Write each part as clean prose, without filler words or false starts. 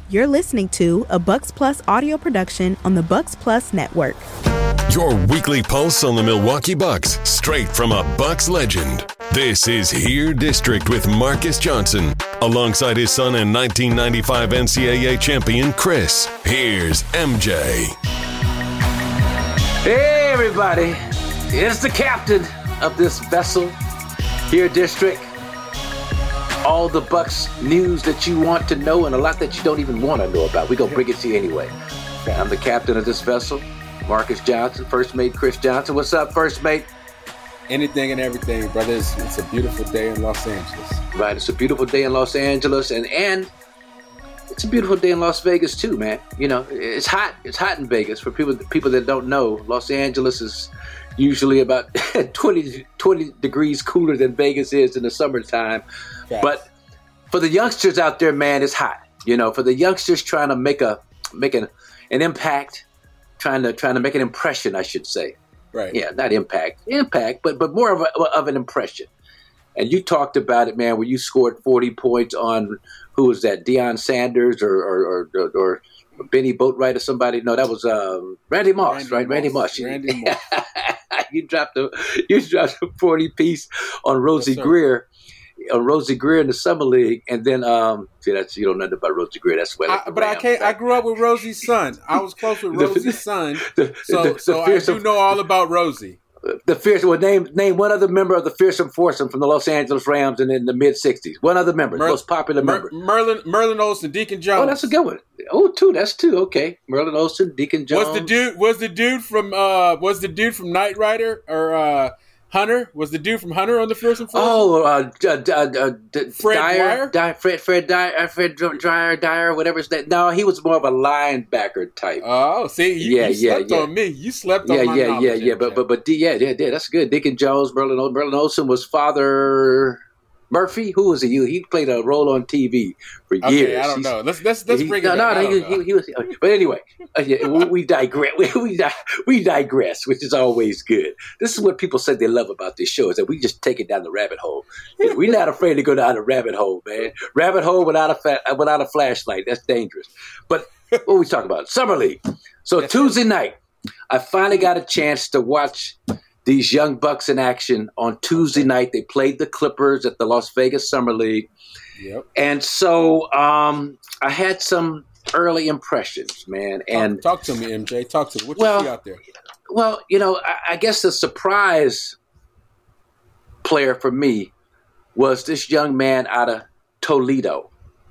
You're listening to a Bucks Plus audio production on the Bucks Plus Network. Your weekly pulse on the Milwaukee Bucks, straight from a Bucks legend. This is Here District with Marcus Johnson, alongside his son and 1995 NCAA champion, Chris. Here's MJ. Hey, everybody. It's the captain of this vessel, Here District. All the Bucks news that you want to know and a lot that you don't even want to know about. We're going to bring it to you anyway. I'm the captain of this vessel, Marcus Johnson, First Mate Chris Johnson. What's up, First Mate? Anything and everything, brothers. It's a beautiful day in Los Angeles. Right, it's a beautiful day in Los Angeles, and it's a beautiful day in Las Vegas too, man. You know, it's hot. It's hot in Vegas. For people that don't know, Los Angeles is usually about 20 degrees cooler than Vegas is in the summertime. Yes. But for the youngsters out there, man, it's hot. You know, for the youngsters trying to make an impact, trying to make an impression, I should say. Right. Yeah, not impact, but more of an impression. And you talked about it, man, where you scored 40 points on, who was that, Deion Sanders or Benny Boatwright or somebody? No, that was Randy Moss, right? Randy Moss. You dropped a 40 piece on Rosie Greer. On Rosie Greer in the summer league, and then you don't know nothing about Rosie Greer. That's where. I grew up with Rosie's son. I was close with Rosie's son, so I do know all about Rosie. The fearsome. Well, name one other member of the fearsome foursome from the Los Angeles Rams in the mid '60s. One other member, most popular member. Merlin Olsen, Deacon Jones. Oh, that's a good one. Oh, two. That's two. Okay, Merlin Olsen, Deacon Jones. Was the dude from Knight Rider or Hunter? Was the dude from Hunter on the fearsome foursome? Fred Dyer, whatever his name. No, he was more of a linebacker type. Oh, see, you slept on me. You slept on my knowledge. Yeah, that's good. Deacon Jones, Merlin Olsen was Father Murphy. Who was he? He played a role on TV for years. Okay, I don't know. Let's bring it back. He was. But anyway, we digress. We digress, which is always good. This is what people say they love about this show, is that we just take it down the rabbit hole. We're not afraid to go down the rabbit hole, man. Rabbit hole without a flashlight. That's dangerous. But what we talking about? Summer League. So Tuesday night, I finally got a chance to watch these young Bucks in action on Tuesday night. They played the Clippers at the Las Vegas Summer League. Yep. And so I had some early impressions, man. And talk to me, MJ. Talk to me. What you see out there? Well, I guess the surprise player for me was this young man out of Toledo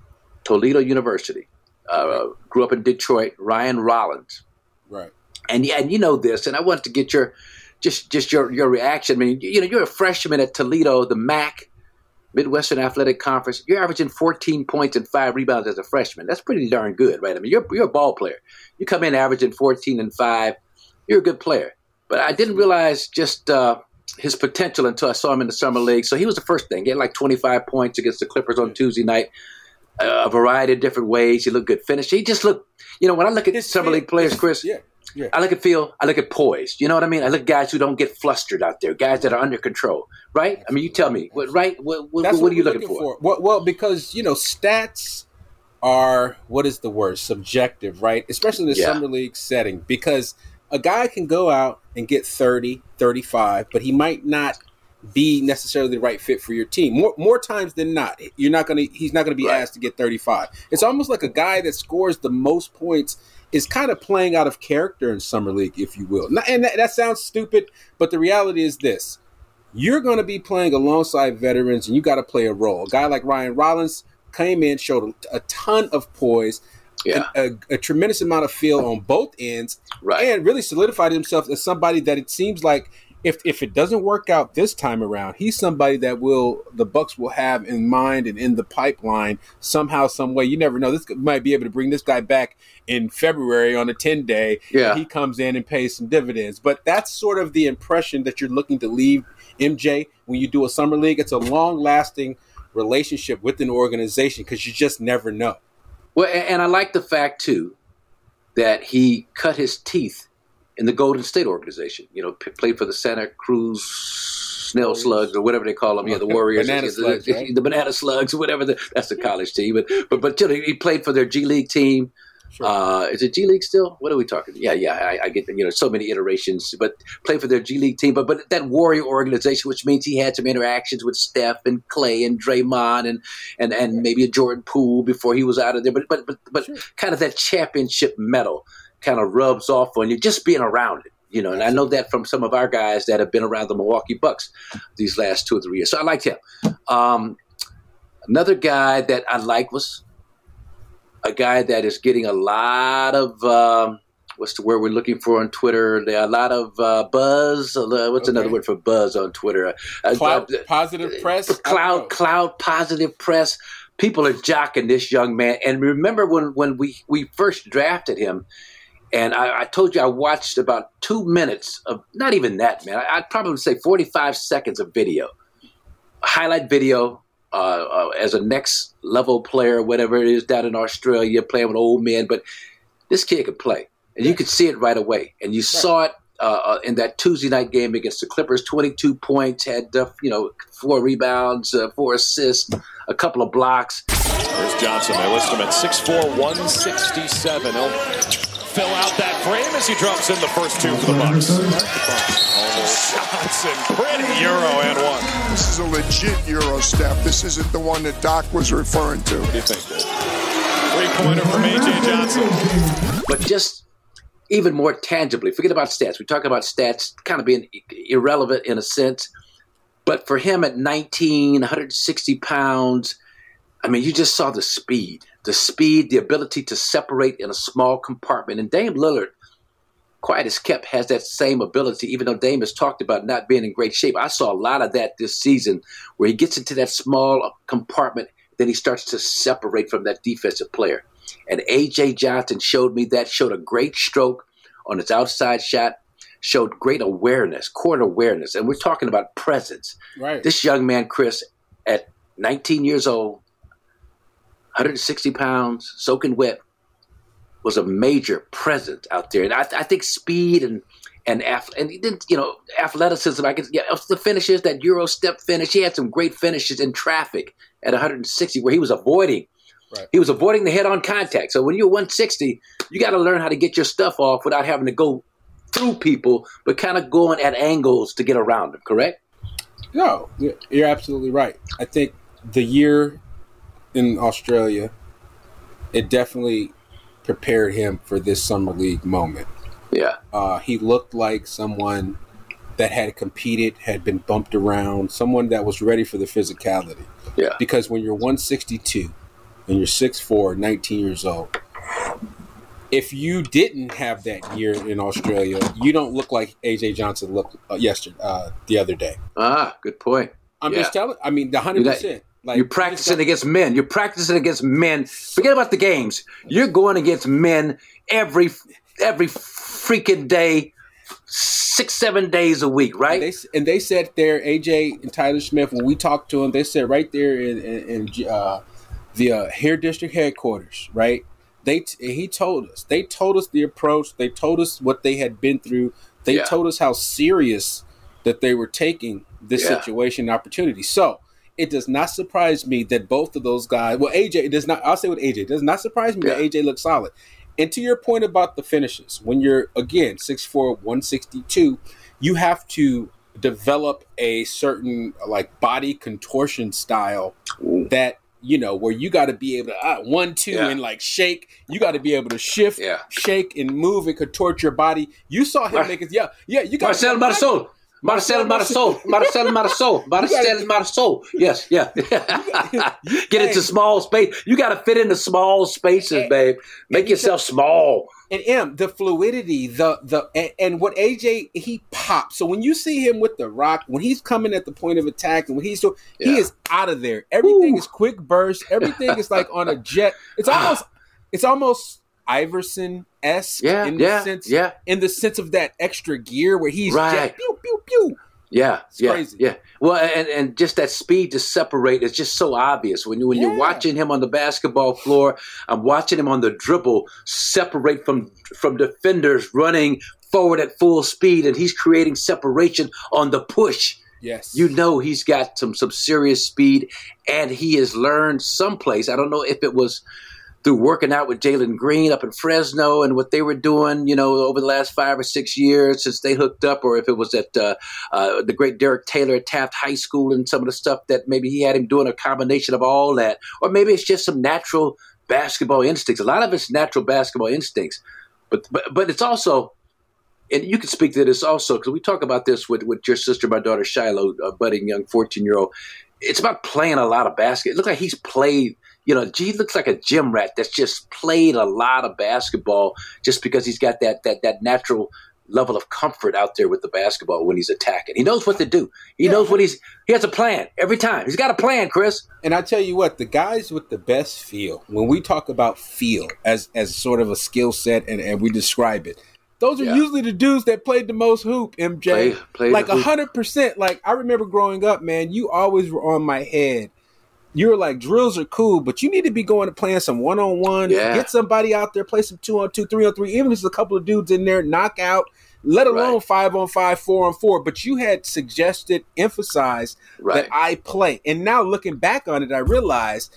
University. Grew up in Detroit, Ryan Rollins. Right. And you know this, and I wanted to get your reaction. I mean, you're a freshman at Toledo, the MAC, Midwestern Athletic Conference. You're averaging 14 points and 5 rebounds as a freshman. That's pretty darn good, right? I mean, you're a ball player. You come in averaging 14 and 5. You're a good player. But I didn't realize just his potential until I saw him in the summer league. So he was the first thing. He had like 25 points against the Clippers on Tuesday night. A variety of different ways. He looked good finish. He just looked, when I look at summer league players, Chris, yeah. I look at feel, I look at poise. You know what I mean? I look at guys who don't get flustered out there, guys that are under control, right? Absolutely. I mean, you tell me, right? What are you looking for? Well, because, stats are, what is the word, subjective, right? Especially in the summer league setting, because a guy can go out and get 30, 35, but he might not be necessarily the right fit for your team. More times than not, he's not going to be asked to get 35. It's almost like a guy that scores the most points is kind of playing out of character in summer league, if you will. And that sounds stupid, but the reality is this. You're going to be playing alongside veterans, and you got to play a role. A guy like Ryan Rollins came in, showed a ton of poise, a tremendous amount of feel on both ends, and really solidified himself as somebody that it seems like if it doesn't work out this time around, he's somebody that the Bucks will have in mind and in the pipeline somehow, some way. You never know. This might be able to bring this guy back in February on a 10-day. Yeah. He comes in and pays some dividends. But that's sort of the impression that you're looking to leave, MJ, when you do a summer league. It's a long-lasting relationship with an organization because you just never know. Well, and I like the fact, too, that he cut his teeth in the Golden State organization. Played for the Santa Cruz snail slugs or whatever they call them. Yeah, the Warriors, banana slugs, right? The banana slugs, whatever. That's the college team. But he played for their G League team. Sure. Is it G League still? What are we talking? Yeah. I get so many iterations, but played for their G League team. But that Warrior organization, which means he had some interactions with Steph and Clay and Draymond and maybe a Jordan Poole before he was out of there. But sure. Kind of that championship medal kind of rubs off on you just being around it. And I know that from some of our guys that have been around the Milwaukee Bucks these last 2 or 3 years. So I liked him. Another guy that I like was a guy that is getting a lot of what's the word we're looking for on Twitter? There are a lot of buzz. What's another word for buzz on Twitter? Cloud positive press. Cloud positive press. People are jocking this young man. And remember when we first drafted him. And I told you I watched about 2 minutes of, not even that, man. I'd probably say 45 seconds of video, highlight video as a next level player, whatever it is down in Australia, playing with old men. But this kid could play, and you could see it right away. And you saw it in that Tuesday night game against the Clippers, 22 points, had 4 rebounds, 4 assists, a couple of blocks. Here's Johnson. They list him at 6'4", 167. He'll fill out that frame as he drops in the first 2 for the Bucks. Johnson, pretty Euro and one. This is a legit Euro step. This isn't the one that Doc was referring to. What do you think? 3-pointer from A.J. Johnson. But just even more tangibly, forget about stats. We talk about stats kind of being irrelevant in a sense. But for him at 19, 160 pounds, I mean, you just saw the speed, the ability to separate in a small compartment. And Dame Lillard, quiet as kept, has that same ability, even though Dame has talked about not being in great shape. I saw a lot of that this season where he gets into that small compartment, then he starts to separate from that defensive player. And A.J. Johnson showed me that, showed a great stroke on his outside shot, showed great awareness, court awareness. And we're talking about presence. Right. This young man, Chris, at 19 years old, 160 pounds, soaking wet, was a major presence out there. And I think speed and athleticism, the finishes, that Euro step finish, he had some great finishes in traffic at 160 where he was avoiding. Right. He was avoiding the head-on contact. So when you're 160, you got to learn how to get your stuff off without having to go through people, but kind of going at angles to get around them, correct? No, you're absolutely right. I think the year in Australia, it definitely prepared him for this summer league moment. Yeah. He looked like someone that had competed, had been bumped around, someone that was ready for the physicality. Yeah. Because when you're 162 and you're 6'4", 19 years old, if you didn't have that year in Australia, you don't look like A.J. Johnson looked the other day. Ah, good point. I'm just telling. I mean, 100%. Like, you're practicing against men. You're practicing against men. Forget about the games. You're going against men every freaking day, 6-7 days a week, right? And they said there, AJ and Tyler Smith, when we talked to them, they said right there in the Hair District headquarters, right? They told us the approach. They told us what they had been through. They told us how serious that they were taking this situation and opportunity. So it does not surprise me that both of those guys, well, AJ, it does not, I'll say with AJ, it does not surprise me that AJ looks solid. And to your point about the finishes, when you're, again, 6'4", 162, you have to develop a certain body contortion style that, where you got to be able to 1-2 and shake. You got to be able to shift, shake, and move and contort your body. You saw him make it. You got Marcel Marisol. Yes, yeah. Get into small space. You got to fit into small spaces, babe. Make yourself small. And the fluidity, and what AJ, he pops. So when you see him with the rock, when he's coming at the point of attack, and when he is out of there. Everything is quick burst. Everything is like on a jet. It's almost Iverson-esque in the sense of that extra gear where he's jet, pew, pew, pew. It's crazy. Yeah. Well, and just that speed to separate is just so obvious. When you're watching him on the basketball floor, I'm watching him on the dribble separate from defenders running forward at full speed, and he's creating separation on the push. Yes. You know he's got some serious speed, and he has learned someplace. I don't know if it was through working out with Jalen Green up in Fresno and what they were doing, over the last 5 or 6 years since they hooked up, or if it was at the great Derek Taylor at Taft High School and some of the stuff that maybe he had him doing, a combination of all that. Or maybe it's just some natural basketball instincts. A lot of it's natural basketball instincts. But it's also, and you can speak to this also, because we talk about this with your sister, my daughter Shiloh, a budding young 14-year-old. It's about playing a lot of basketball. It looks like he's played, he looks like a gym rat that's just played a lot of basketball just because he's got that natural level of comfort out there with the basketball when he's attacking. He knows what to do. He knows he has a plan every time. He's got a plan, Chris. And I tell you what, the guys with the best feel, when we talk about feel as sort of a skill set and we describe it, those are usually the dudes that played the most hoop, MJ. Play like 100%. Like, I remember growing up, man, you always were on my head. You were like, drills are cool, but you need to be going to playing some one-on-one. Yeah. Get somebody out there, play some 2-on-2, 3-on-3, even if there's a couple of dudes in there, knock out, let alone 5-on-5, 4-on-4. But you had emphasized that I play. And now looking back on it, I realized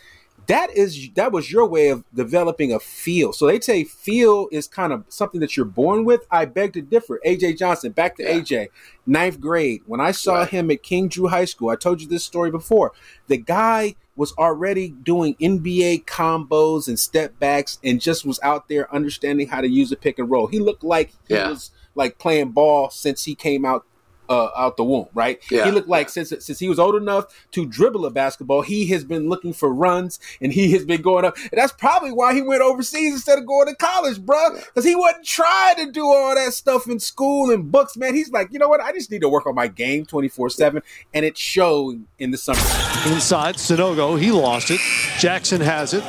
that was your way of developing a feel. So they say feel is kind of something that you're born with. I beg to differ. A.J. Johnson, back to A.J., 9th grade. When I saw him at King Drew High School, I told you this story before. The guy was already doing NBA combos and step backs and just was out there understanding how to use a pick and roll. He looked like he was like playing ball since he came out the womb, right? Yeah. He looked like since he was old enough to dribble a basketball, he has been looking for runs and he has been going up. And that's probably why he went overseas instead of going to college, bro. Because he wasn't trying to do all that stuff in school and books, man. He's like, you know what? I just need to work on my game 24/7, and it showed in the summer. Inside, Sanogo, he lost it. Jackson has it.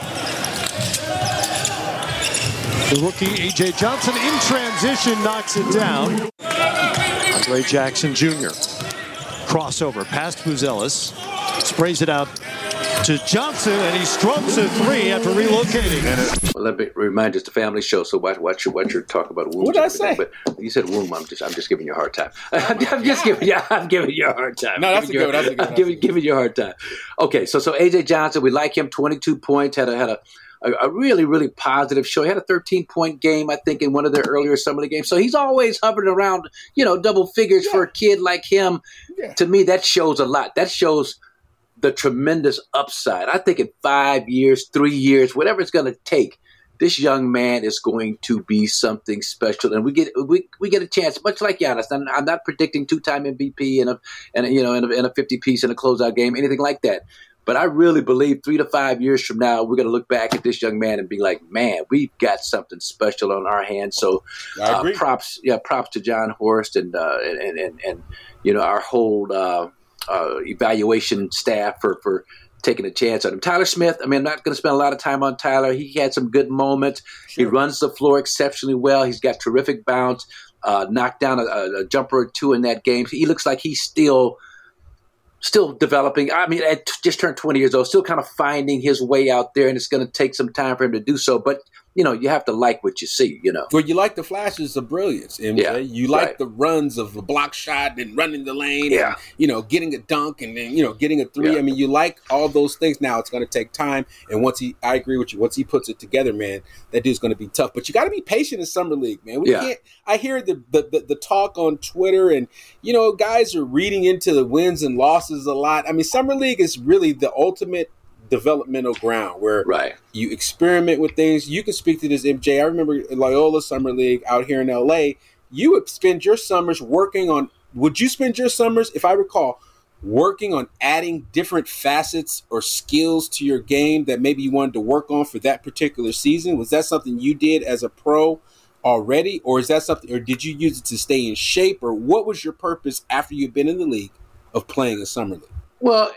The rookie A.J. Johnson in transition knocks it down. Ray Jackson Jr. Crossover past Buzelis. Sprays it out to Johnson, and he strokes a three after relocating. Well, let me remind you, it's a family show, so watch your talk about womb. What did I say? But you said womb. I'm just giving you a hard time. I'm giving you a hard time. No, that's a good. I'm giving you a hard time. Okay, so A.J. Johnson, we like him. 22 points. Had a really, really positive show. He had a 13-point game, I think, in one of their earlier summer league games. So he's always hovering around, double figures for a kid like him. Yeah. To me, that shows a lot. That shows the tremendous upside. I think in 5 years, 3 years, whatever it's going to take, this young man is going to be something special. And we get a chance, much like Giannis. I'm not predicting 2-time MVP and a 50-piece in a closeout game, anything like that. But I really believe 3 to 5 years from now, we're going to look back at this young man and be like, man, we've got something special on our hands. So props to John Horst and our whole evaluation staff for taking a chance on him. Tyler Smith, I'm not going to spend a lot of time on Tyler. He had some good moments. Sure. He runs the floor exceptionally well. He's got terrific bounce, knocked down a jumper or two in that game. He looks like he's still developing. Just turned 20 years old, still kind of finding his way out there, and it's going to take some time for him to do so. But, you have to like what you see, Well, you like the flashes of brilliance, MJ. Yeah, you like the runs of a block shot and running the lane and, getting a dunk and then, getting a three. Yeah. You like all those things. Now it's going to take time. And I agree with you, once he puts it together, man, that dude's going to be tough. But you got to be patient in Summer League, man. I hear the talk on Twitter and, guys are reading into the wins and losses a lot. Summer League is really the ultimate developmental ground where you experiment with things. You can speak to this, MJ. I remember Loyola Summer League out here in LA. You would spend your summers would you spend your summers, if I recall, working on adding different facets or skills to your game that maybe you wanted to work on for that particular season? Was that something you did as a pro already, or is that something, or did you use it to stay in shape, or what was your purpose after you've been in the league of playing a summer league? Well,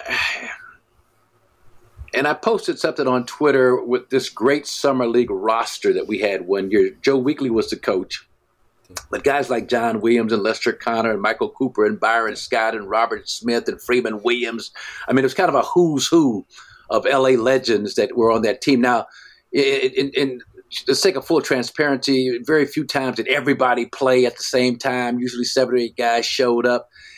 and I posted something on Twitter with this great summer league roster that we had one year. Joe Weekly was the coach, but guys like John Williams and Lester Connor and Michael Cooper and Byron Scott and Robert Smith and Freeman Williams. It was kind of a who's who of LA legends that were on that team. Now, in the sake of full transparency, very few times did everybody play at the same time. Usually 7 or 8 guys showed up.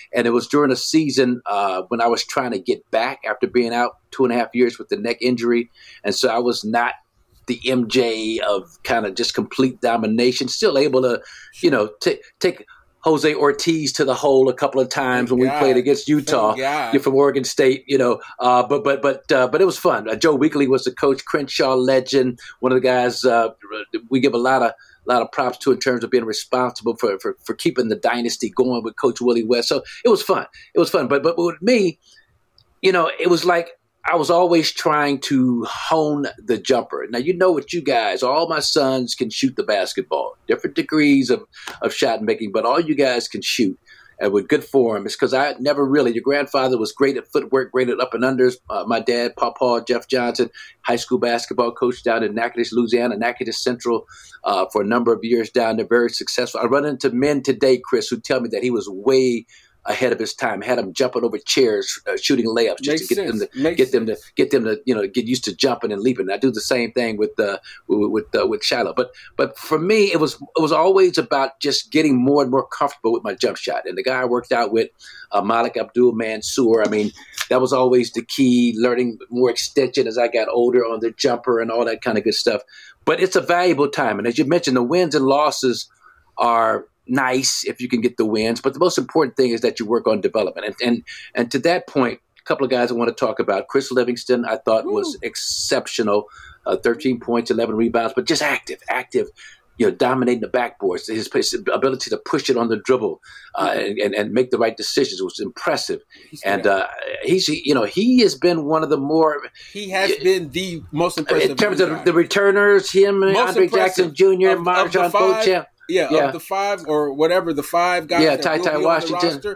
And it was during a season when I was trying to get back after being out 2.5 years with the neck injury. And so I was not the MJ of kind of just complete domination, still able to, take Jose Ortiz to the hole a couple of times when we played against Utah. You're from Oregon State, but it was fun. Joe Weekly was the coach, Crenshaw legend, one of the guys we give a lot of props to in terms of being responsible for keeping the dynasty going with Coach Willie West. So it was fun. But with me, it was like I was always trying to hone the jumper. Now, what you guys, all my sons can shoot the basketball, different degrees of shot making, but all you guys can shoot. And with good form, it's because I never really, your grandfather was great at footwork, great at up and unders. My dad, Papa Jeff Johnson, high school basketball coach down in Natchitoches, Louisiana, Natchitoches Central for a number of years down there, very successful. I run into men today, Chris, who tell me that he was way ahead of his time, had them jumping over chairs, shooting layups just to get them to get used to jumping and leaping. I do the same thing with Shiloh. But for me, it was always about just getting more and more comfortable with my jump shot. And the guy I worked out with, Malik Abdul Mansour, that was always the key, learning more extension as I got older on the jumper and all that kind of good stuff. But it's a valuable time. And as you mentioned, the wins and losses are nice if you can get the wins, but the most important thing is that you work on development. And to that point, a couple of guys I want to talk about. Chris Livingston, I thought was exceptional, 13 points, 11 rebounds, but just active, dominating the backboards. His ability to push it on the dribble and make the right decisions was impressive. He has been one of the more. He has been the most impressive in terms of the returners. Him, Andre Jackson Jr., Marjon Beauchamp. Of the five or whatever, the five guys. Yeah, Ty Washington.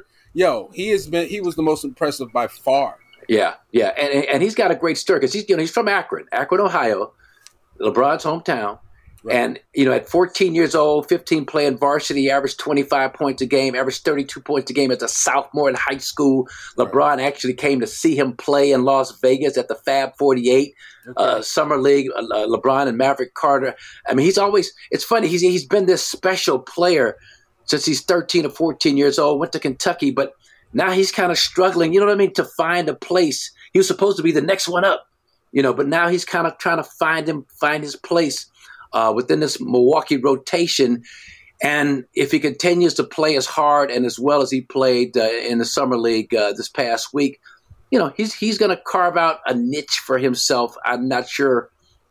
He was the most impressive by far. Yeah. And he's got a great story because he's from Akron, Ohio, LeBron's hometown. Right. And, at 14 years old, 15 playing varsity, averaged 25 points a game, averaged 32 points a game as a sophomore in high school. LeBron actually came to see him play in Las Vegas at the Fab 48 Summer League, LeBron and Maverick Carter. It's funny, he's been this special player since he's 13 or 14 years old, went to Kentucky, but now he's kind of struggling, to find a place. He was supposed to be the next one up, but now he's kind of trying to find his place within this Milwaukee rotation. And if he continues to play as hard and as well as he played in the Summer League this past week, he's going to carve out a niche for himself. I'm not sure,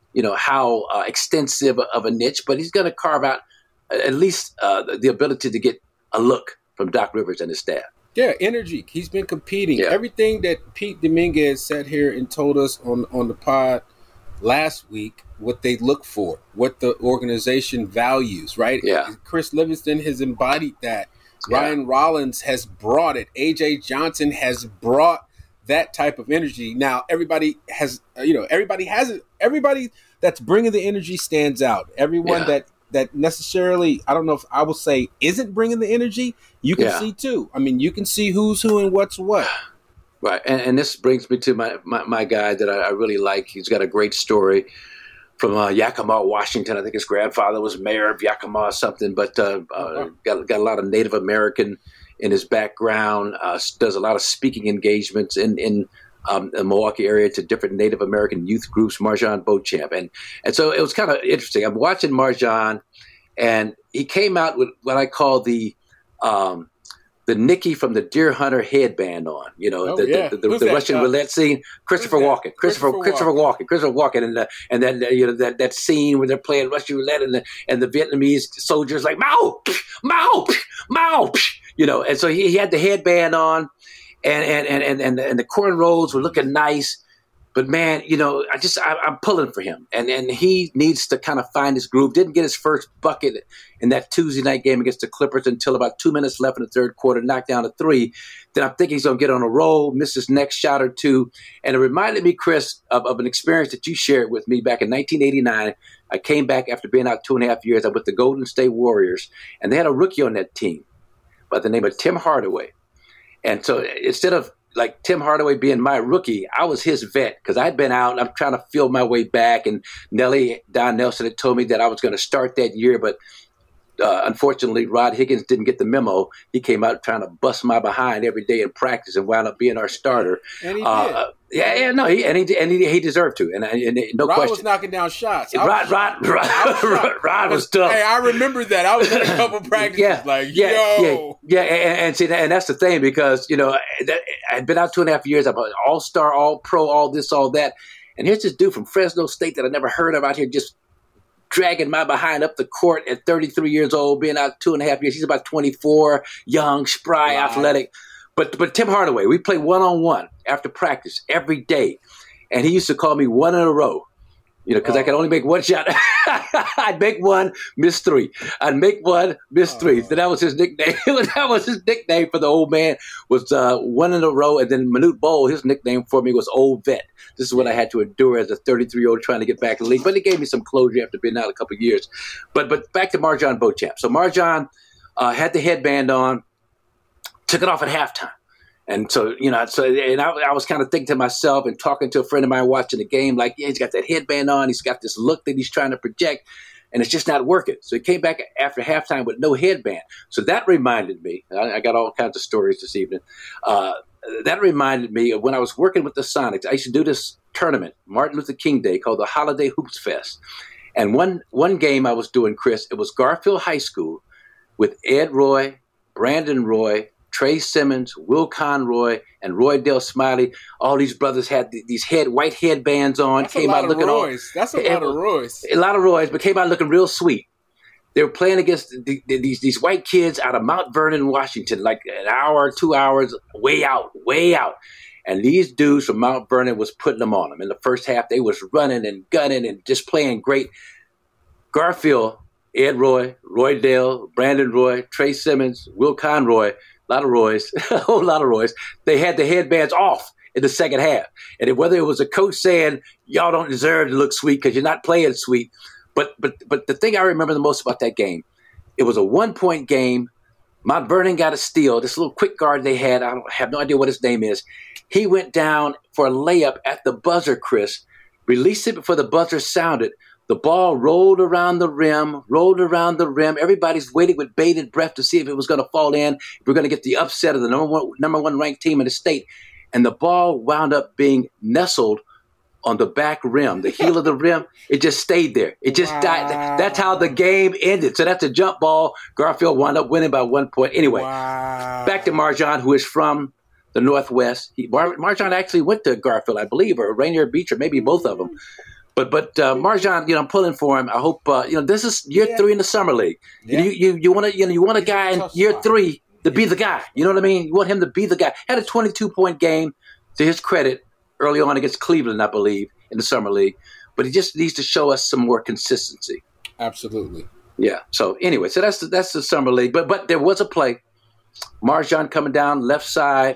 how extensive of a niche, but he's going to carve out at least the ability to get a look from Doc Rivers and his staff. Yeah, energy. He's been competing. Yeah. Everything that Pete Dominguez sat here and told us on the pod last week, what they look for, what the organization values, right? Yeah. Chris Livingston has embodied that. Yeah. Ryan Rollins has brought it. AJ Johnson has brought that type of energy. Now, everybody has it. Everybody that's bringing the energy stands out. Everyone that necessarily, I don't know if I will say isn't bringing the energy, you can see too. You can see who's who and what's what. Right, and this brings me to my guy that I really like. He's got a great story from Yakima, Washington. I think his grandfather was mayor of Yakima or something, but got a lot of Native American in his background. Does a lot of speaking engagements in the Milwaukee area to different Native American youth groups. Marjon Beauchamp, and so it was kind of interesting. I'm watching Marjon, and he came out with what I call the Nicky from the Deer Hunter headband on, the Russian roulette scene. Christopher Walken, and then that scene where they're playing Russian roulette and the Vietnamese soldiers like Mao, Mao, Mao, and so he had the headband on, and the cornrows were looking nice. But man, I'm pulling for him, and he needs to kind of find his groove. Didn't get his first bucket in that Tuesday night game against the Clippers until about 2 minutes left in the third quarter, knocked down a three. Then I'm thinking he's going to get on a roll, miss his next shot or two. And it reminded me, Chris, of an experience that you shared with me back in 1989. I came back after being out 2.5 years. I'm with the Golden State Warriors, and they had a rookie on that team by the name of Tim Hardaway. And so instead of like Tim Hardaway being my rookie, I was his vet because I'd been out and I'm trying to feel my way back. And Don Nelson had told me that I was going to start that year, but unfortunately, Rod Higgins didn't get the memo. He came out trying to bust my behind every day in practice and wound up being our starter. And he did. He deserved to. And no Rod question. was knocking down shots. Rod was tough. Hey, I remember that. I was in a couple practices. And that's the thing, because I'd been out 2.5 years. I'm an all-star, all-pro, all this, all that. And here's this dude from Fresno State that I never heard of out here just dragging my behind up the court at 33 years old, being out 2.5 years. He's about 24, young, spry, athletic. But Tim Hardaway, we play one-on-one after practice every day. And he used to call me one in a row, because I could only make one shot. I'd make one, miss three. I'd make one, miss three. So that was his nickname. That was his nickname for the old man, was one in a row. And then Manute Bol, his nickname for me was Old Vet. This is what I had to endure as a 33-year-old trying to get back in the league. But it gave me some closure after being out a couple of years. But back to MarJon Beauchamp. So MarJon had the headband on, took it off at halftime. And so, I was kind of thinking to myself and talking to a friend of mine watching the game, like, he's got that headband on. He's got this look that he's trying to project, and it's just not working. So he came back after halftime with no headband. So that reminded me, I got all kinds of stories this evening. That reminded me of when I was working with the Sonics. I used to do this tournament, Martin Luther King Day, called the Holiday Hoops Fest. And one game I was doing, Chris, it was Garfield High School with Ed Roy, Brandon Roy, Trey Simmons, Will Conroy, and Roy Dale Smiley. All these brothers had these white headbands on. That's a lot of Roys. That's a lot of Roys. A lot of Roys, but came out looking real sweet. They were playing against these white kids out of Mount Vernon, Washington, like an hour, 2 hours, way out. And these dudes from Mount Vernon was putting them on them. In the first half, they was running and gunning and just playing great. Garfield, Ed Roy, Roy Dale, Brandon Roy, Trey Simmons, Will Conroy, a lot of Roys, a whole lot of Roys. They had the headbands off in the second half. And whether it was a coach saying, y'all don't deserve to look sweet because you're not playing sweet. But the thing I remember the most about that game, it was a 1-point game. Mount Vernon got a steal. This little quick guard they had, I have no idea what his name is. He went down for a layup at the buzzer, Chris, released it before the buzzer sounded. The ball rolled around the rim. Everybody's waiting with bated breath to see if it was going to fall in, if we're going to get the upset of the number one ranked team in the state. And the ball wound up being nestled on the back rim, the heel of the rim. It just stayed there. It just died. That's how the game ended. So that's a jump ball. Garfield wound up winning by 1 point. Anyway, back to MarJon, who is from the Northwest. MarJon actually went to Garfield, I believe, or Rainier Beach, or maybe both of them. But MarJon, I'm pulling for him. I hope this is year 3 in the summer league. Yeah. You want a guy in year 3 to be the guy. You know what I mean? You want him to be the guy. Had a 22-point game, to his credit, early on against Cleveland, I believe, in the summer league. But he just needs to show us some more consistency. Absolutely. Yeah. So anyway, so that's the summer league. But there was a play. MarJon coming down left side,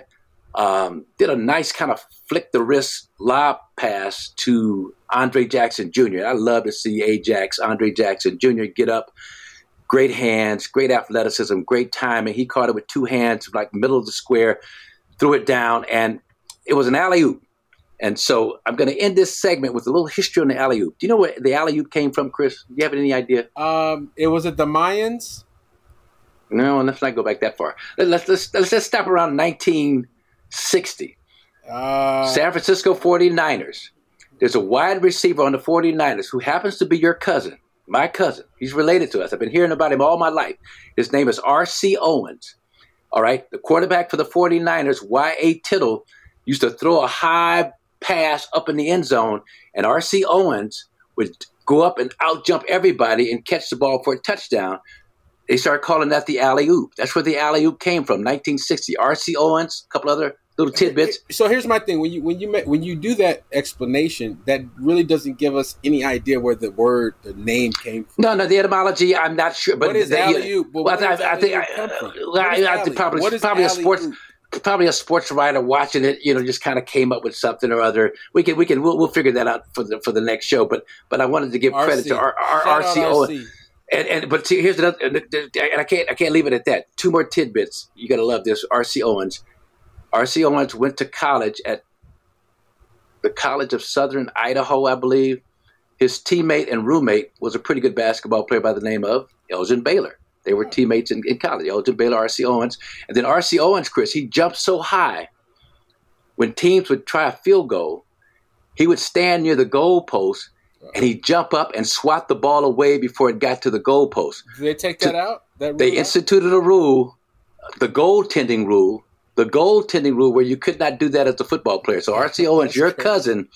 did a nice kind of flick the wrist lob pass to Andre Jackson Jr. I love to see Andre Jackson Jr. get up. Great hands, great athleticism, great timing. He caught it with 2 hands, like middle of the square, threw it down, and it was an alley-oop. And so I'm going to end this segment with a little history on the alley-oop. Do you know where the alley-oop came from, Chris? Do you have any idea? It was at the Mayans. No, let's not go back that far. Let's just stop around 1960. San Francisco 49ers. There's a wide receiver on the 49ers who happens to be your cousin, my cousin. He's related to us. I've been hearing about him all my life. His name is R.C. Owens. All right? The quarterback for the 49ers, Y.A. Tittle, used to throw a high pass up in the end zone, and R.C. Owens would go up and out-jump everybody and catch the ball for a touchdown. They started calling that the alley-oop. That's where the alley-oop came from, 1960. R.C. Owens, a couple other little tidbits. So here's my thing: when you do that explanation, that really doesn't give us any idea where the name came from. No, the etymology, I'm not sure. But what is alley-oop? I think probably a sports writer watching it, just kind of came up with something or other. We'll figure that out for the next show. But I wanted to give credit to R.C. Owens. But see, here's another, and I can't leave it at that. 2 more tidbits. You got to love this. R.C. Owens. R.C. Owens went to college at the College of Southern Idaho, I believe. His teammate and roommate was a pretty good basketball player by the name of Elgin Baylor. They were teammates in college. Elgin Baylor, R.C. Owens. And then R.C. Owens, Chris, he jumped so high when teams would try a field goal, he would stand near the goal post and he'd jump up and swat the ball away before it got to the goal post. Did they take that out? They instituted a rule, the goaltending rule, where you could not do that as a football player. So R.C. Owens, your cousin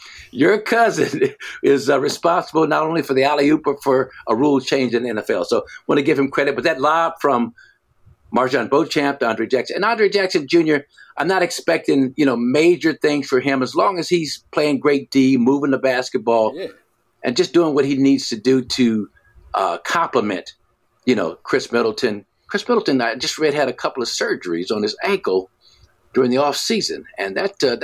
is responsible not only for the alley-oop but for a rule change in the NFL. So I want to give him credit. But that lob from Marjon Beauchamp to Andre Jackson. And Andre Jackson Jr., I'm not expecting, major things for him as long as he's playing great D, moving the basketball, and just doing what he needs to do to complement, Chris Middleton. Chris Middleton, I just read, had a couple of surgeries on his ankle during the off season, and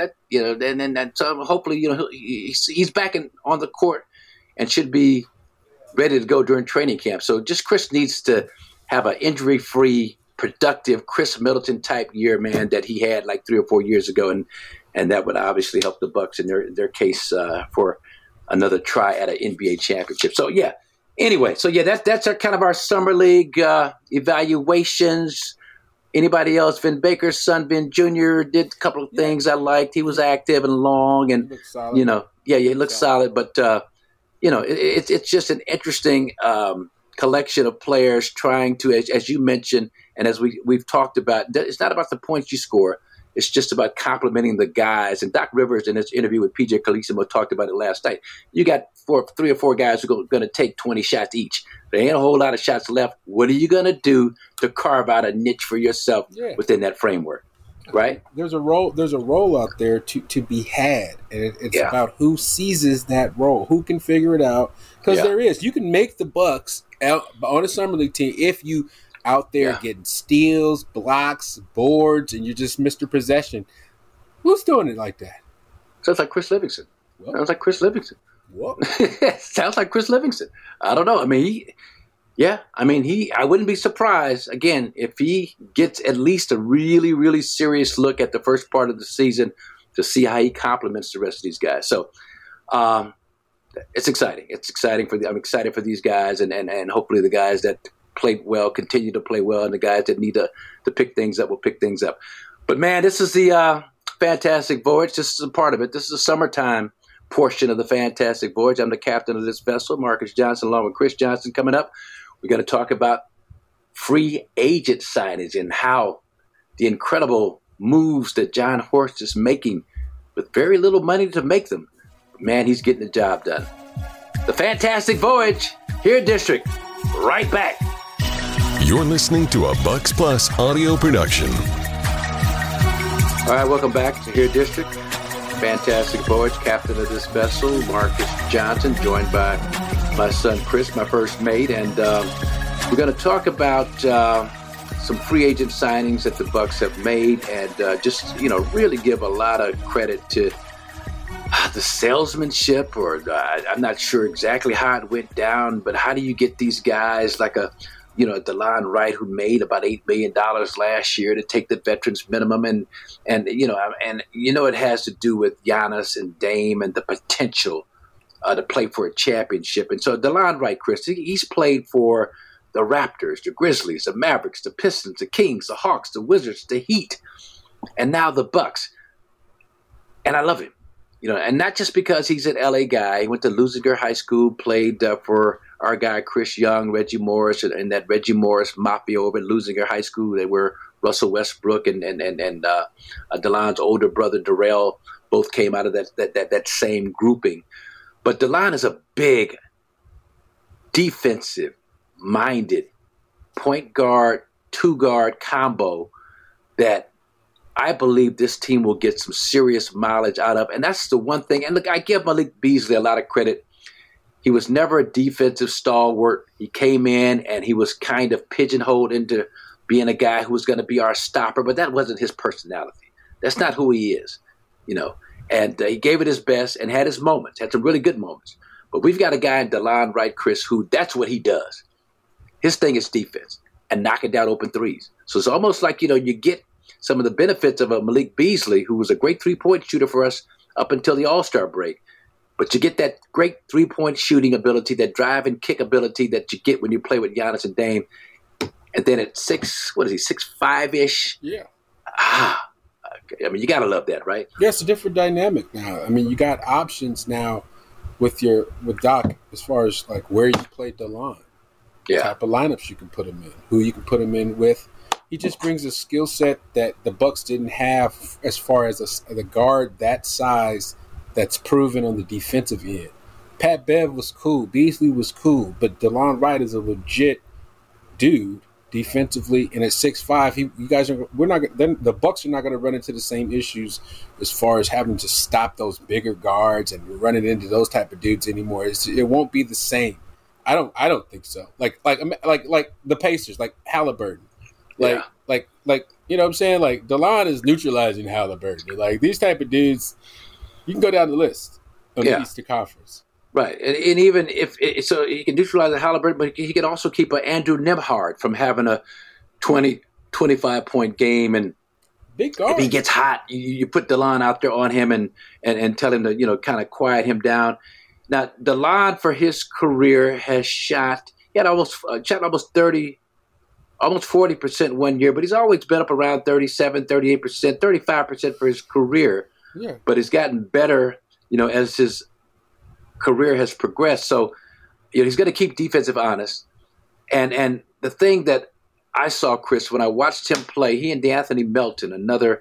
so hopefully, he's back on the court and should be ready to go during training camp. So just Chris needs to have an injury-free, productive Chris Middleton type year, man, that he had like 3 or 4 years ago, and that would obviously help the Bucks in their case for another try at an NBA championship. So yeah. Anyway, so yeah, that's our summer league evaluations. Anybody else? Vin Baker's son, Vin Jr., did a couple of things I liked. He was active and long, and he looks solid. But it's just an interesting collection of players trying to, as you mentioned, and as we've talked about, it's not about the points you score. It's just about complimenting the guys. And Doc Rivers, in his interview with PJ Carlesimo, talked about it last night. You got 3 or 4 guys who are going to take 20 shots each. There ain't a whole lot of shots left. What are you going to do to carve out a niche for yourself within that framework? Right? There's a role out there to be had, and it's about who seizes that role, who can figure it out. Because you can make the Bucks out on a summer league team if you out there getting steals, blocks, boards, and you're just Mr. Possession. Who's doing it like that? Sounds like Chris Livingston. Whoa. Sounds like Chris Livingston. Whoa. Sounds like Chris Livingston. I don't know. I mean, I wouldn't be surprised, again, if he gets at least a really, really serious look at the first part of the season to see how he complements the rest of these guys. So it's exciting. It's exciting I'm excited for these guys, and hopefully the guys that played well continue to play well, and the guys that need to pick things up will pick things up. But, man, this is the Fantastic Voyage. This is a part of it. This is the summertime portion of the Fantastic Voyage. I'm the captain of this vessel, Marcus Johnson, along with Chris Johnson. Coming up, we're going to talk about free agent signings and how the incredible moves that John Horst is making with very little money to make them. Man, he's getting the job done. The Fantastic Voyage, here District. Right back. You're listening to a Bucks Plus audio production. All right, welcome back to Here District. Fantastic Voyage, captain of this vessel, Marcus Johnson, joined by my son Chris, my first mate, and we're going to talk about some free agent signings that the Bucks have made, and just really give a lot of credit to the salesmanship, or I'm not sure exactly how it went down, but how do you get these guys like a DeLon Wright, who made about $8 million last year, to take the veterans minimum, and it has to do with Giannis and Dame and the potential to play for a championship. And so DeLon Wright, Chris, he's played for the Raptors, the Grizzlies, the Mavericks, the Pistons, the Kings, the Hawks, the Wizards, the Heat, and now the Bucks. And I love him. And not just because he's an LA guy. He went to Lusinger High School, played for our guy Chris Young, Reggie Morris, and that Reggie Morris mafia over at Lusinger High School. They were Russell Westbrook and DeLon's older brother Darrell. Both came out of that same grouping. But DeLon is a big, defensive-minded point guard, 2-guard combo that I believe this team will get some serious mileage out of. And that's the one thing. And look, I give Malik Beasley a lot of credit. He was never a defensive stalwart. He came in and he was kind of pigeonholed into being a guy who was going to be our stopper, but that wasn't his personality. That's not who he is, And he gave it his best and had his moments, had some really good moments. But we've got a guy in DeLon Wright, Chris, who that's what he does. His thing is defense and knocking down open threes. So it's almost like, you get some of the benefits of a Malik Beasley, who was a great three-point shooter for us up until the All-Star break. But you get that great three-point shooting ability, that drive and kick ability that you get when you play with Giannis and Dame. And then at 6'5"-ish? Yeah. I mean, you got to love that, right? Yeah, it's a different dynamic now. I mean, you got options now with Doc as far as like where you play DeLon. Yeah. Type of lineups you can put him in, who you can put him in with. He just brings a skill set that the Bucks didn't have as far as the guard that size that's proven on the defensive end. Pat Bev was cool. Beasley was cool. But DeLon Wright is a legit dude defensively. And at 6'5", the Bucks are not going to run into the same issues as far as having to stop those bigger guards and running into those type of dudes anymore. It won't be the same. I don't think so. Like the Pacers, like Halliburton. Like you know what I'm saying? Like DeLon is neutralizing Halliburton. Like these type of dudes, you can go down the list of the Eastern Conference. Right. And even if so he can neutralize the Halliburton, but he can also keep Andrew Nembhard from having a 20, 25-point game. And big guard. If he gets hot, you put DeLon out there on him and tell him to, kind of quiet him down. Now, DeLon for his career has shot almost 30, almost 40% one year, but he's always been up around 37, 38%, 35% for his career. Yeah. But he's gotten better, as his career has progressed. So, he's going to keep defensive honest. And the thing that I saw, Chris, when I watched him play, he and D'Anthony Melton, another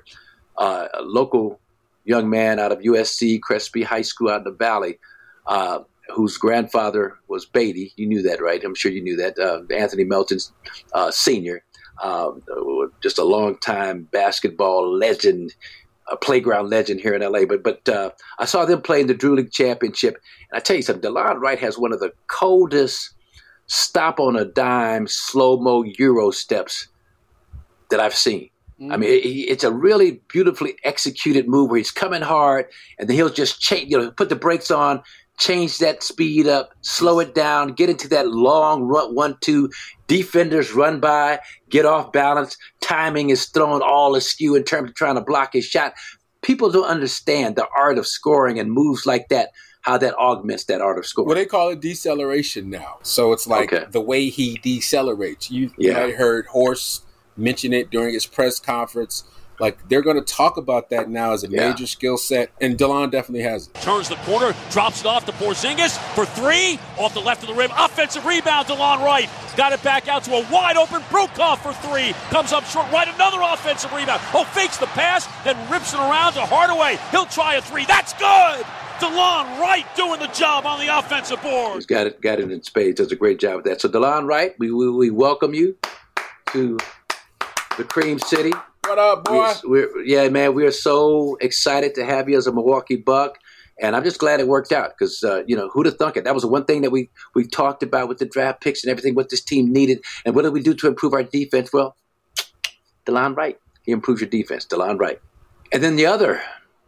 local young man out of USC, Crespi High School out in the Valley, whose grandfather was Beatty. You knew that, right? I'm sure you knew that. Anthony Melton's senior, just a long-time basketball legend, a playground legend here in L.A. But I saw them play in the Drew League Championship. And I tell you something, DeLon Wright has one of the coldest stop-on-a-dime slow-mo Euro steps that I've seen. Mm-hmm. I mean, it's a really beautifully executed move where he's coming hard, and then he'll just change, put the brakes on, change that speed up, slow it down, get into that long run, 1-2, defenders run by, get off balance, timing is thrown all askew in terms of trying to block his shot. People don't understand the art of scoring and moves like that, how that augments that art of scoring. Well, they call it deceleration now. So it's like the way he decelerates. You might have heard Horst mention it during his press conference. Like, they're going to talk about that now as a major skill set, and DeLon definitely has it. Turns the corner, drops it off to Porzingis for three, off the left of the rim. Offensive rebound, DeLon Wright. Got it back out to a wide-open Broekhoff for three. Comes up short, right, another offensive rebound. Fakes the pass, then rips it around to Hardaway. He'll try a three. That's good! DeLon Wright doing the job on the offensive board. He's got it in spades. Does a great job with that. So, DeLon Wright, we welcome you to the Cream City. What up, boy? We are so excited to have you as a Milwaukee Buck, and I'm just glad it worked out because, who'd have thunk it? That was the one thing that we talked about with the draft picks and everything, what this team needed, and what did we do to improve our defense? Well, DeLon Wright. He improves your defense, DeLon Wright. And then the other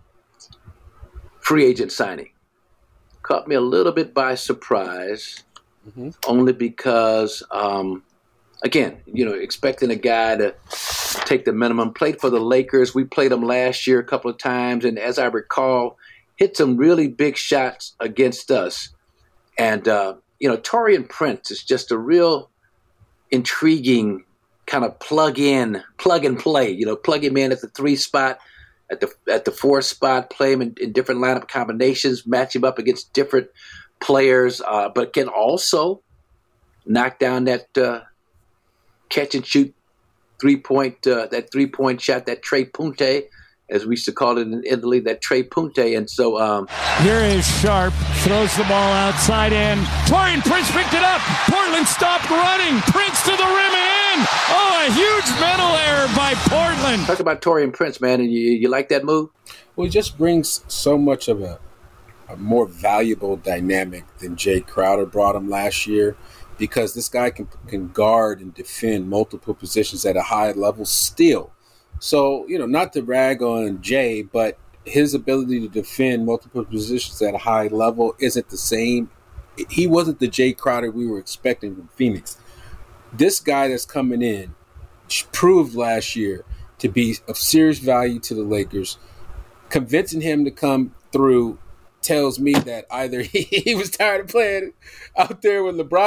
free agent signing caught me a little bit by surprise, only because again, expecting a guy to take the minimum. Played for the Lakers. We played him last year a couple of times, and as I recall, hit some really big shots against us. And, Taurean Prince is just a real intriguing kind of plug and play. Plug him in at the 3 spot, at the 4 spot, play him in different lineup combinations, match him up against different players, but can also knock down that catch and shoot 3-point shot, that Tre Punte, as we used to call it in Italy, that Tre Punte. And so here is Sharp, throws the ball outside in. Taurean Prince picked it up. Portland stopped running. Prince to the rim and in. Oh, a huge mental error by Portland. Talk about Taurean Prince, man. And you like that move? Well, he just brings so much of a more valuable dynamic than Jay Crowder brought him last year. Because this guy can guard and defend multiple positions at a high level still. So, not to rag on Jay, but his ability to defend multiple positions at a high level isn't the same. He wasn't the Jay Crowder we were expecting from Phoenix. This guy that's coming in proved last year to be of serious value to the Lakers. Convincing him to come through tells me that either he was tired of playing out there with LeBron,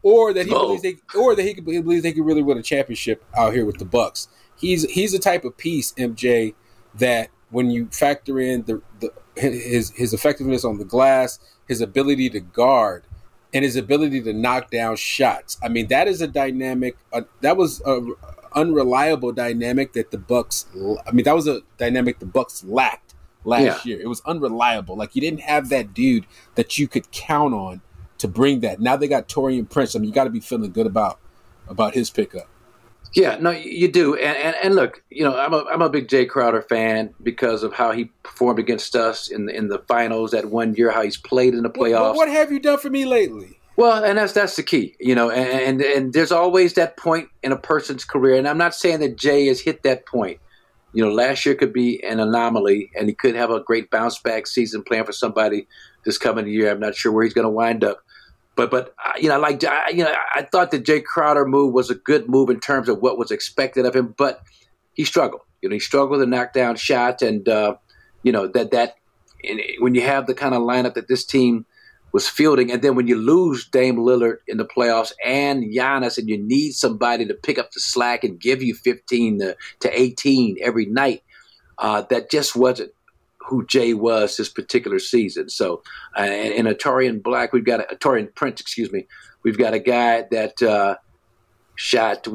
or that he believes they could really win a championship out here with the Bucks. He's the type of piece, MJ, that when you factor in his effectiveness on the glass, his ability to guard, and his ability to knock down shots. I mean, that is a dynamic. That was an unreliable dynamic that the Bucks. I mean, that was a dynamic the Bucks lacked last year. It was unreliable. Like, you didn't have that dude that you could count on to bring that. Now they got Taurean Prince. I mean, you got to be feeling good about his pickup. Yeah, no, you do. And look, you know, I'm a big Jay Crowder fan because of how he performed against us in the finals that one year, how he's played in the playoffs. What have you done for me lately? Well, and that's the key, you know, and there's always that point in a person's career. And I'm not saying that Jay has hit that point. You know, last year could be an anomaly, and he could have a great bounce back season playing for somebody this coming year. I'm not sure where he's going to wind up. But you know, I thought the Jay Crowder move was a good move in terms of what was expected of him, but he struggled. You know, he struggled to knock down shots, and you know when you have the kind of lineup that this team was fielding, and then when you lose Dame Lillard in the playoffs and Giannis, and you need somebody to pick up the slack and give you 15 to 18 every night, that just wasn't who Jay was this particular season. So, in Taurean Prince, we've got a guy that shot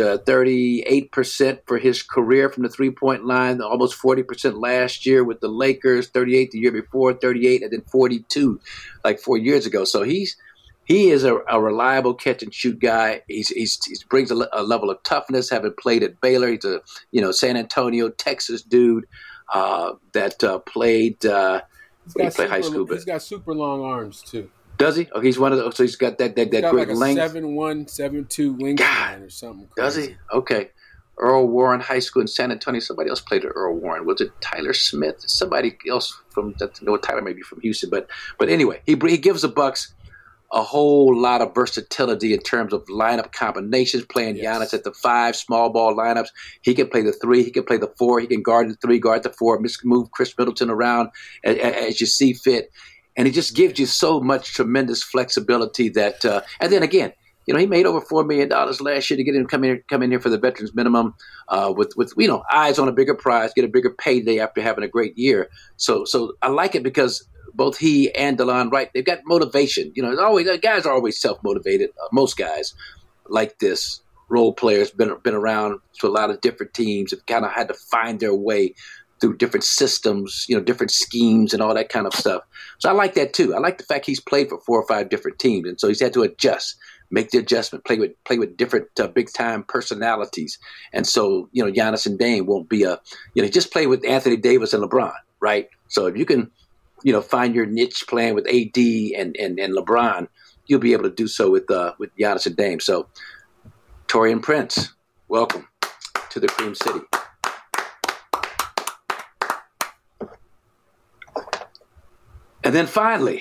38% for his career from the 3-point line, almost 40% last year with the Lakers, 38 the year before, 38, and then 42 like 4 years ago. So he is a reliable catch and shoot guy. He brings a level of toughness, having played at Baylor. He's a San Antonio, Texas dude. That played high school. He's got super long arms too. Does he? Oh, he's one of those. So he's got that great like a length. 7'1", 7'2" wingspan or something crazy. Does he? Okay. Earl Warren High School in San Antonio. Somebody else played at Earl Warren. Was it Tyler Smith? Somebody else from Tyler, maybe from Houston. But anyway, he gives the Bucks a whole lot of versatility in terms of lineup combinations, playing Giannis at the 5, small ball lineups. He can play the 3, he can play the 4, he can guard the 3, guard the 4, move Chris Middleton around as you see fit. And he just gives you so much tremendous flexibility that and then again, you know, he made over $4 million last year to get him come in here for the veterans minimum with eyes on a bigger prize, get a bigger payday after having a great year. So I like it because both he and DeLon Wright, they've got motivation. You know, guys are always self-motivated. Most guys like this, role players, been around to a lot of different teams, have kind of had to find their way through different systems, you know, different schemes and all that kind of stuff. So I like that too. I like the fact he's played for 4 or 5 different teams, and so he's had to adjust, make the adjustment, play with different big-time personalities. And so, you know, Giannis and Dame won't be just play with Anthony Davis and LeBron, right? So if you can, you know, find your niche playing with AD and LeBron, you'll be able to do so with Giannis and Dame. So, Taurean Prince, welcome to the Cream City. And then finally,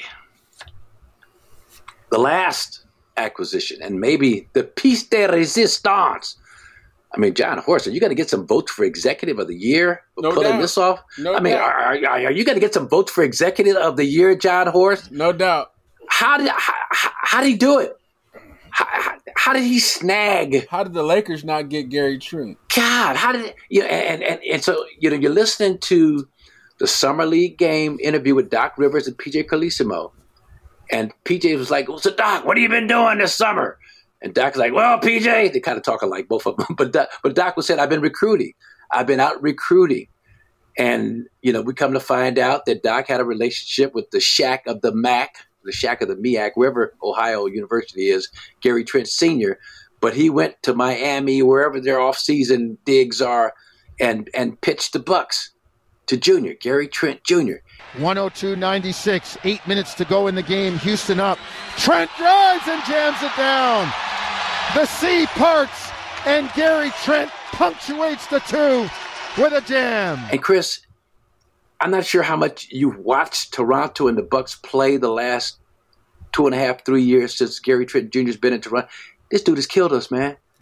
the last acquisition, and maybe the piece de resistance. I mean, John Horst, are you going to get some votes for Executive of the Year for pulling this off? No doubt. Are you going to get some votes for Executive of the Year, John Horst? No doubt. How did he do it? How did he snag? How did the Lakers not get Gary Trent? God, how did and so you're listening to the Summer League game interview with Doc Rivers and PJ Carlesimo, and PJ was like, "So Doc, what have you been doing this summer?" And Doc was like, "Well, PJ," they kind of talking like both of them, but Doc was saying, "I've been recruiting. I've been out recruiting." And, you know, we come to find out that Doc had a relationship with the Shaq of the MAC, the Shaq of the MEAC, wherever Ohio University is, Gary Trent Sr., but he went to Miami, wherever their off-season digs are, and pitched the Bucks to Junior, Gary Trent Jr. 102-96, 8 minutes to go in the game. Houston up. Trent drives and jams it down. The sea parts, and Gary Trent punctuates the 2 with a jam. And Chris, I'm not sure how much you've watched Toronto and the Bucks play the last 2.5, 3 years since Gary Trent Jr.'s been in Toronto. This dude has killed us, man.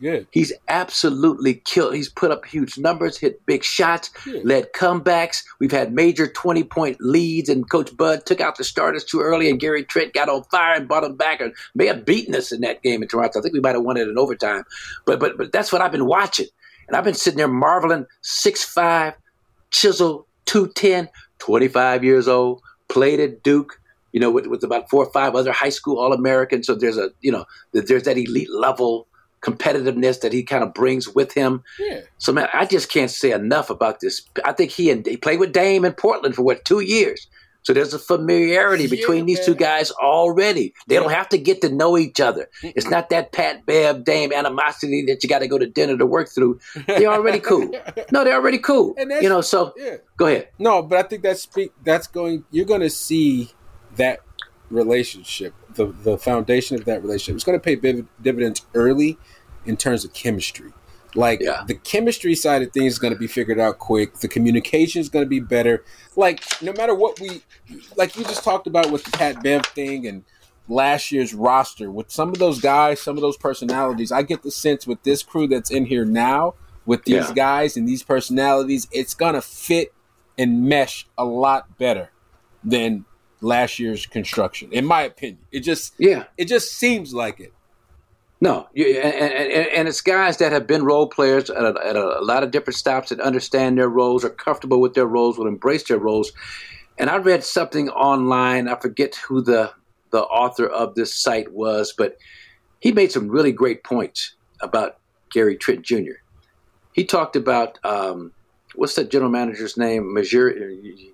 Good. He's absolutely killed. He's put up huge numbers, hit big shots, led comebacks. We've had major 20-point leads, and Coach Bud took out the starters too early, and Gary Trent got on fire and brought them back and may have beaten us in that game in Toronto. I think we might have won it in overtime. But that's what I've been watching. And I've been sitting there marveling, 6'5", chisel, 210, 25 years old, played at Duke, with about 4 or 5 other high school All-Americans. So there's there's that elite level competitiveness that he kind of brings with him. Yeah. So, man, I just can't say enough about this. I think he played with Dame in Portland for, 2 years? So there's a familiarity between these two guys already. They don't have to get to know each other. It's not that Pat Bev, Dame animosity that you got to go to dinner to work through. They're already cool. No, they're already cool. And go ahead. No, but I think you're going to see that relationship, the foundation of that relationship. It's going to pay dividends early in terms of chemistry. The chemistry side of things is going to be figured out quick. The communication is going to be better. No matter what you just talked about with the Pat Bev thing and last year's roster, with some of those guys, some of those personalities, I get the sense with this crew that's in here now, with these guys and these personalities, it's going to fit and mesh a lot better than last year's construction, in my opinion. It just seems like it. No, and it's guys that have been role players at a lot of different stops that understand their roles, are comfortable with their roles, will embrace their roles. And I read something online. I forget who the author of this site was, but he made some really great points about Gary Trent Jr. He talked about what's that general manager's name? Masai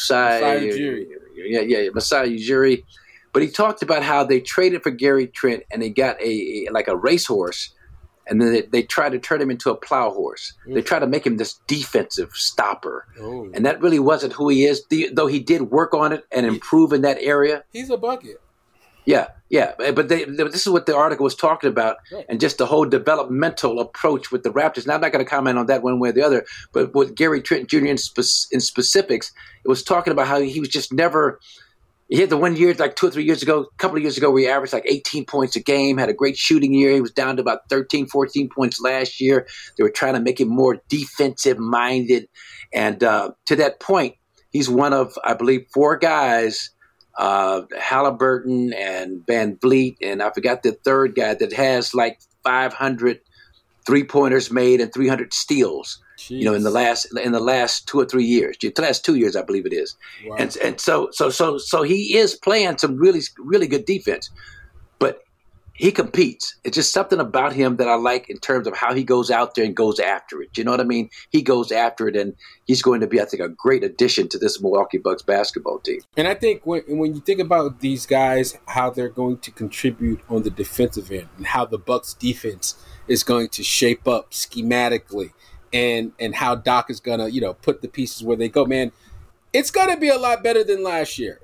Ujiri. But he talked about how they traded for Gary Trent and they got a racehorse, and then they tried to turn him into a plow horse. They tried to make him this defensive stopper. And that really wasn't who he is, though he did work on it and improve in that area. He's a bucket. Yeah. But this is what the article was talking about, and just the whole developmental approach with the Raptors. Now, I'm not going to comment on that one way or the other, but with Gary Trent Jr. in specifics, it was talking about how he was just never – he had the 1 year, 2 or 3 years ago, a couple of years ago, where he averaged 18 points a game, had a great shooting year. He was down to about 13, 14 points last year. They were trying to make him more defensive-minded. And to that point, he's one of, I believe, 4 guys, Halliburton and Van Vliet, and I forgot the third guy, that has 500 three-pointers made and 300 steals. Jeez. In the last 2 or 3 years, the last 2 years, I believe it is. Wow. And so he is playing some really, really good defense, but he competes. It's just something about him that I like in terms of how he goes out there and goes after it. You know what I mean? He goes after it, and he's going to be, I think, a great addition to this Milwaukee Bucks basketball team. And I think when you think about these guys, how they're going to contribute on the defensive end, and how the Bucks defense is going to shape up schematically, and how Doc is gonna, put the pieces where they go, man, it's gonna be a lot better than last year.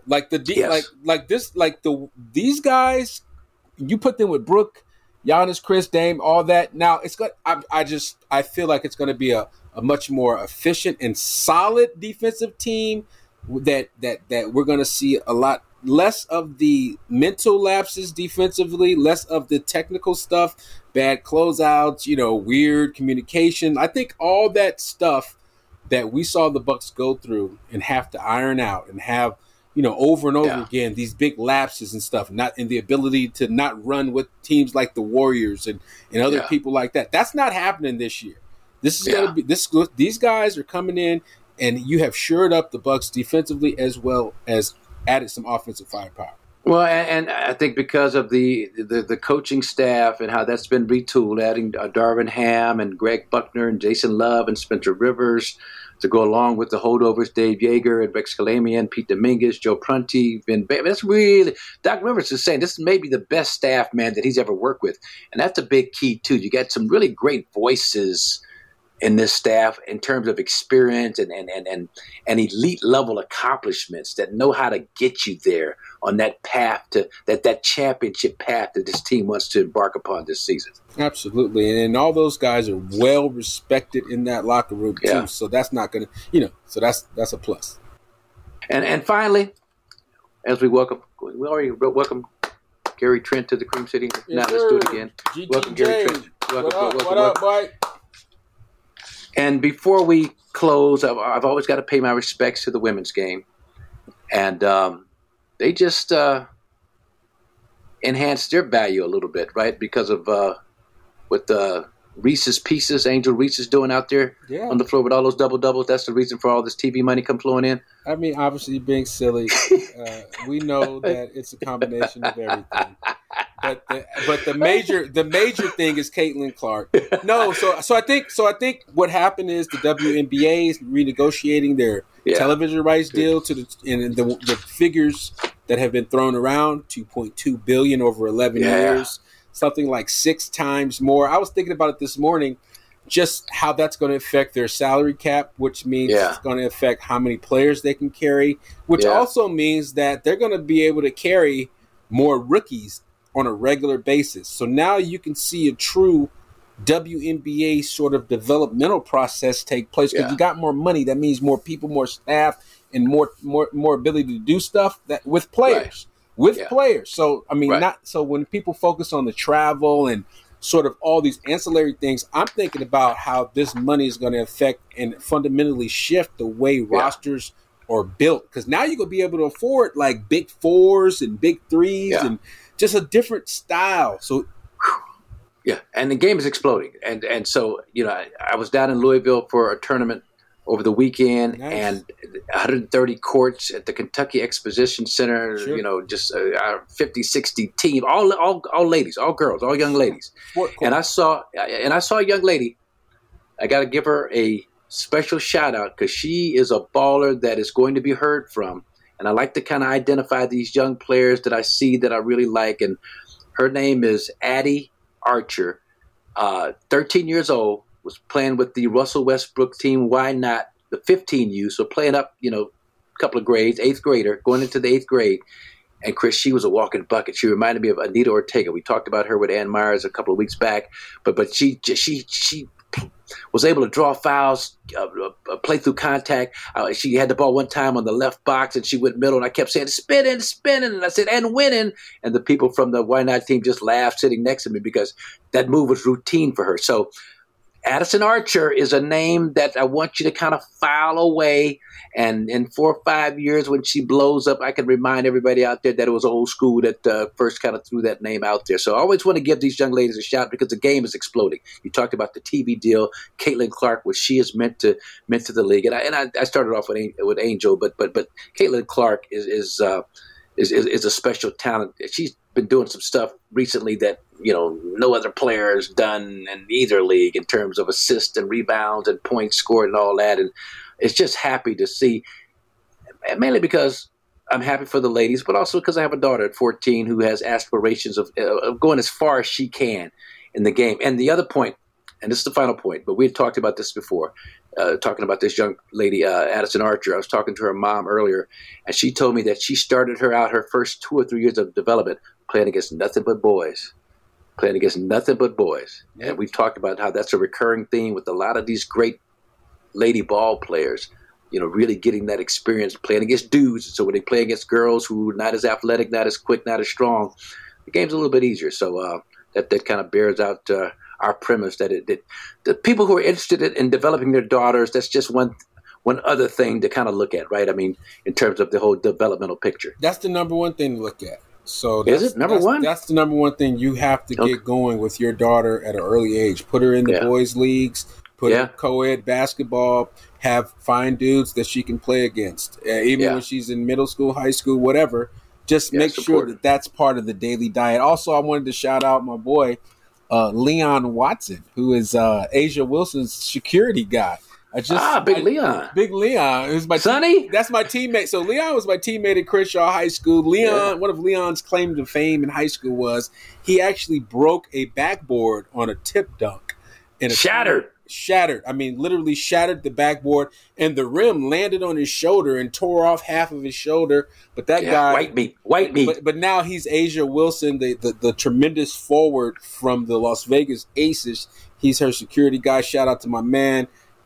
These guys, you put them with Brook, Giannis, Chris, Dame, all that. Now it's good. I feel like it's gonna be a much more efficient and solid defensive team. That we're gonna see a lot less of the mental lapses defensively, less of the technical stuff, bad closeouts, weird communication. I think all that stuff that we saw the Bucks go through and have to iron out and have, over and over again, these big lapses and stuff, not in the ability to not run with teams like the Warriors and other people like that. That's not happening this year. This is going to be these guys are coming in, and you have shored up the Bucks defensively as well as added some offensive firepower. Well, and I think because of the coaching staff and how that's been retooled, adding Darvin Ham and Greg Buckner and Jason Love and Spencer Rivers to go along with the holdovers, Dave Yeager and Rex Kalamian, Pete Dominguez, Joe Prunty, Vin Baby. That's really – Doc Rivers is saying this is maybe the best staff, man, that he's ever worked with. And that's a big key, too. You got some really great voices in this staff in terms of experience and elite level accomplishments that know how to get you there on that path to that championship path that this team wants to embark upon this season. Absolutely. And all those guys are well respected in that locker room too. So that's not going to, so that's a plus. And finally, as we already welcome Gary Trent to the Cream City. Now let's do it again. GTJ. Welcome Gary Trent. What up, boy? And before we close, I've always got to pay my respects to the women's game. And they just enhanced their value a little bit, right? Because of what Reese's Pieces, Angel Reese is doing out there on the floor with all those double-doubles. That's the reason for all this TV money come flowing in. I mean, obviously being silly, we know that it's a combination of everything. But the major thing is Caitlin Clark. No, so I think what happened is the WNBA is renegotiating their television rights deal to the figures that have been thrown around, $2.2 billion over 11 years, something like 6 times more. I was thinking about it this morning, just how that's going to affect their salary cap, which means it's going to affect how many players they can carry, which also means that they're going to be able to carry more rookies on a regular basis. So now you can see a true WNBA sort of developmental process take place because you got more money. That means more people, more staff, and more ability to do stuff that with players. Players. So I mean, not so when people focus on the travel and sort of all these ancillary things, I'm thinking about how this money is going to affect and fundamentally shift the way rosters are built. Because now you're going to be able to afford like big 4s and big 3s and just a different style. So, and the game is exploding. And so, I was down in Louisville for a tournament over the weekend, and 130 courts at the Kentucky Exposition Center, just 50, 60 team, all ladies, all girls, all young ladies. And I saw a young lady. I got to give her a special shout out because she is a baller that is going to be heard from. And I like to kind of identify these young players that I see that I really like. And her name is Addie Archer, 13 years old, was playing with the Russell Westbrook team. Why not the 15U? So playing up, a couple of grades, 8th grader, going into the 8th grade. And Chris, she was a walking bucket. She reminded me of Anita Ortega. We talked about her with Ann Myers a couple of weeks back. But she was able to draw fouls, play through contact. She had the ball one time on the left box, and she went middle, and I kept saying, spinning. And I said, and winning. And the people from the Why Not team just laughed sitting next to me because that move was routine for her. So Addison Archer is a name that I want you to kind of file away. And in 4 or 5 years, when she blows up, I can remind everybody out there that it was old school that first kind of threw that name out there. So I always want to give these young ladies a shout because the game is exploding. You talked about the TV deal, Caitlin Clark, what she is meant to the league. And I started off with Angel, but Caitlin Clark is a special talent. She's been doing some stuff recently that no other player has done in either league in terms of assists and rebounds and points scored and all that. And it's just happy to see, mainly because I'm happy for the ladies, but also because I have a daughter at 14 who has aspirations of going as far as she can in the game. And the other point, and this is the final point, but we had talked about this before, talking about this young lady, Addison Archer. I was talking to her mom earlier, and she told me that she started her first 2 or 3 years of development playing against nothing but boys. And we've talked about how that's a recurring theme with a lot of these great lady ball players, really getting that experience playing against dudes. So when they play against girls who are not as athletic, not as quick, not as strong, the game's a little bit easier. So that kind of bears out our premise that the people who are interested in developing their daughters, that's just one other thing to kind of look at, right? I mean, in terms of the whole developmental picture. That's the number one thing to look at. So is it number one? That's the number one thing you have to get going with your daughter at an early age. Put her in the boys' leagues. Put her in co-ed basketball. Have fine dudes that she can play against, even when she's in middle school, high school, whatever. Just make sure that that's part of the daily diet. Also, I wanted to shout out my boy Leon Watson, who is Asia Wilson's security guy. Leon. Big Leon. It was my Sonny? That's my teammate. So Leon was my teammate at Crenshaw High School. Leon, one of Leon's claim to fame in high school was he actually broke a backboard on a tip dunk. Shattered. I mean, literally shattered the backboard, and the rim landed on his shoulder and tore off half of his shoulder. But that guy, white meat. But now he's Asia Wilson, the tremendous forward from the Las Vegas Aces. He's her security guy. Shout out to my man.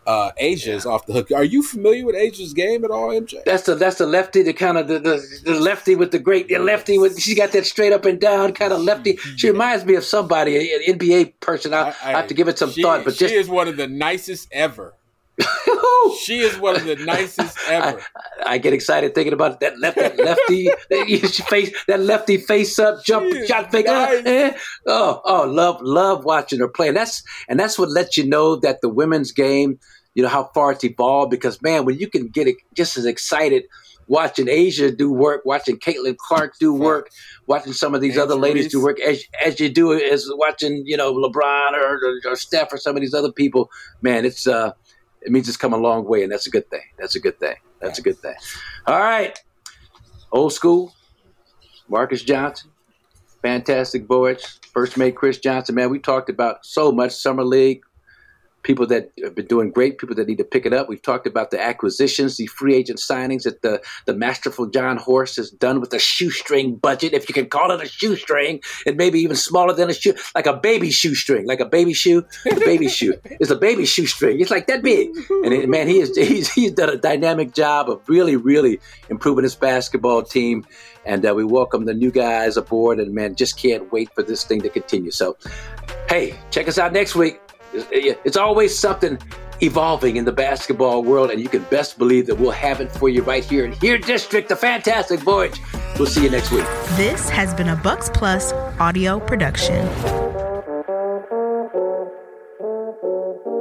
Asia is off the hook. Are you familiar with Asia's game at all, MJ? That's the lefty, the kind of the lefty with the great lefty with she got that straight up and down kind of lefty. She reminds me of somebody, an NBA person. I have to give it some thought, but she is one of the nicest ever. She is one of the nicest ever. I get excited thinking about that lefty that lefty face up jump shot fake. Nice. Love watching her play. And that's what lets you know that the women's game, you know, how far it's evolved. Because man, when you can get just as excited watching Asia do work, watching Caitlin Clark do work, watching some of these other ladies do work, as you do as watching, you know, LeBron or Steph or some of these other people, man, it means it's come a long way, and that's a good thing. That's a good thing. All right. Old school, Marcus Johnson, fantastic voyage. First mate Chris Johnson, man, we talked about so much Summer League, people that have been doing great, people that need to pick it up. We've talked about the acquisitions, the free agent signings that the masterful John Horst has done with a shoestring budget, if you can call it a shoestring, and maybe even smaller than a shoe, like a baby shoestring, like a baby shoe. The baby shoe. It's a baby shoestring. It's like that big. And man, he's done a dynamic job of really, really improving his basketball team. And we welcome the new guys aboard, and man, just can't wait for this thing to continue. So, hey, check us out next week. It's always something evolving in the basketball world, and you can best believe that we'll have it for you right here in Here District, the fantastic voyage. We'll see you next week. This has been a Bucks Plus audio production.